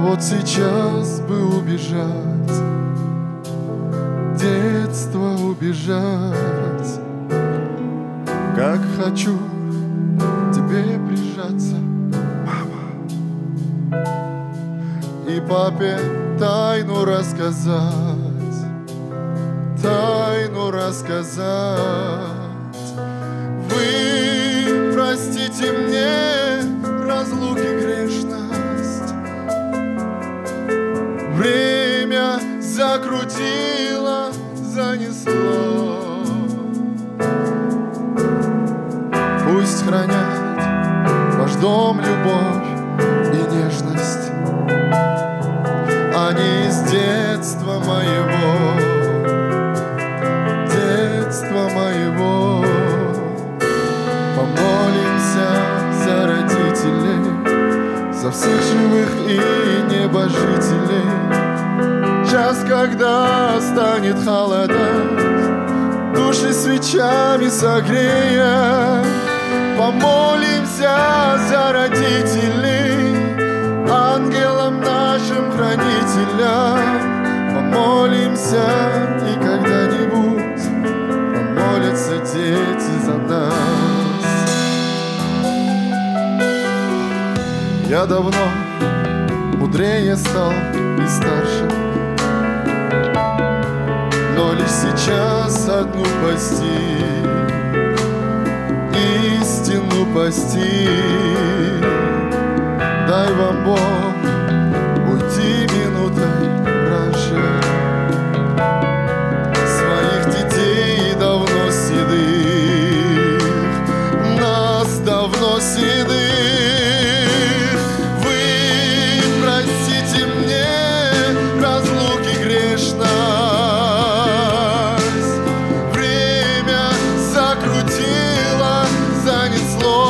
вот сейчас бы убежать, детство убежать. Как хочу к тебе прижаться, мама, и папе тайну рассказать, тайну рассказать. Вы простите мне разлуки грешность, время закрутило, занесло. Пусть хранят ваш дом любовь и нежность, они из детства моего, детства моего. Помолимся за родителей, за всех живых и небожителей. Час, когда станет холодать, души свечами согрея. Помолимся за родителей, ангелам нашим хранителям. Помолимся, и когда-нибудь помолятся дети за нас. Я давно мудрее стал и старше, но лишь сейчас одну постиг, истину постиг. Дай вам Бог уйти минутой раньше, своих детей давно седых, нас давно седых. Вы простите мне разлуки грешность, время закрутило, занесло.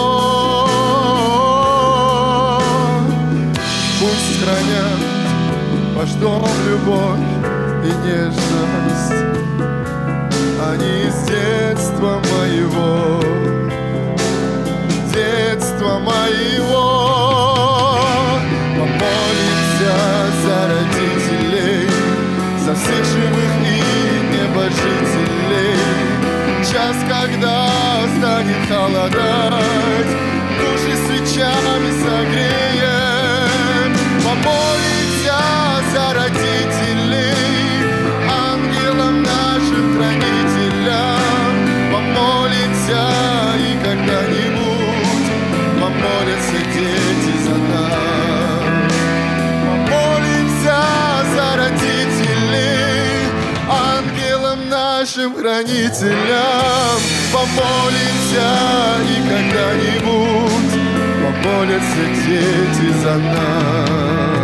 Пусть хранят ваш дом любовь и нежность, они из детства моего, детства моего. Помолимся за родителей, за всех живых и небожителей. Час, когда станет холодать, души свечами согреем. Помолимся за родителей, ангелам нашим хранителям. Помолимся, и когда-нибудь помолятся дети за нас. Помолимся за родителей, ангелам нашим хранителям. Помолимся, и когда-нибудь помолятся дети за нас.